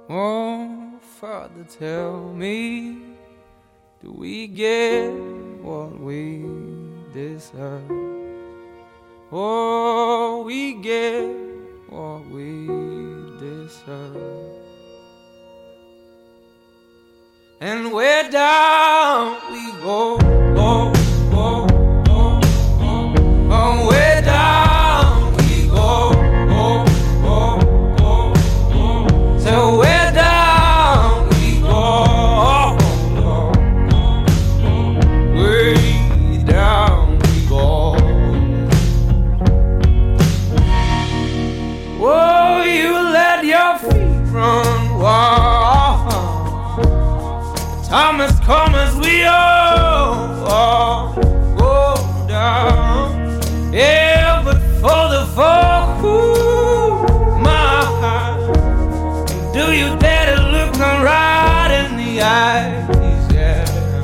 Oh, Father, tell me, do we get what we deserve? Oh, we get what we deserve. And where down we go, go, go, go, go. Oh, where down we go, go, go, go, go. So where down we go, go, go, go. Way down we go. Oh, you let your feet run wild. Thomas, come as we all go down. Yeah, but for the folk who my heart, do you dare to look them right in the eyes? Yeah.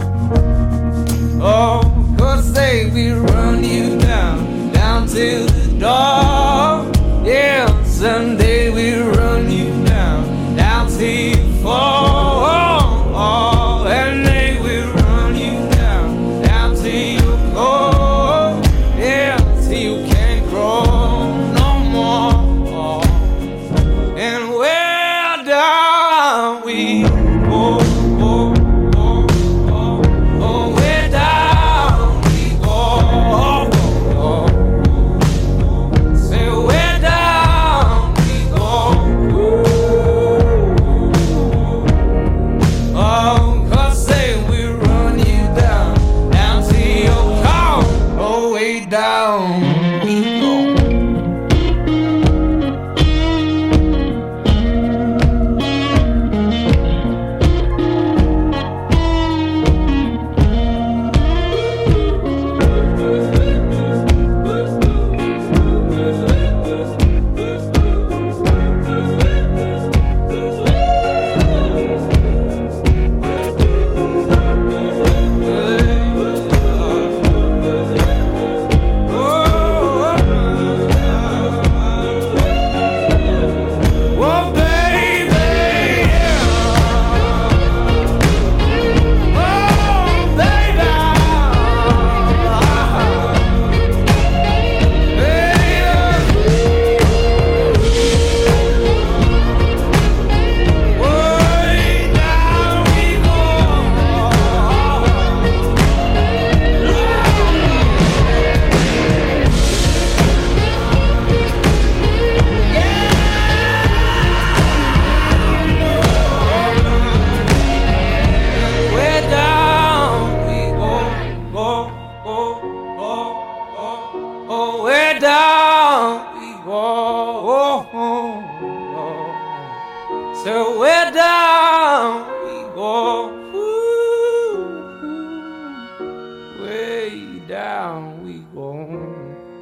Oh, 'cause they will run you down, down to the door. Yeah, someday we'll run you down, down till you fall. And they will run you down, down till you go. Yeah, till you can't grow no more. And where down we go, go, go, go. Oh, where down we go, go, go. Say where down we go. Oh, down we go. Oh, where down we go. So where down we go. Ooh, way down we go.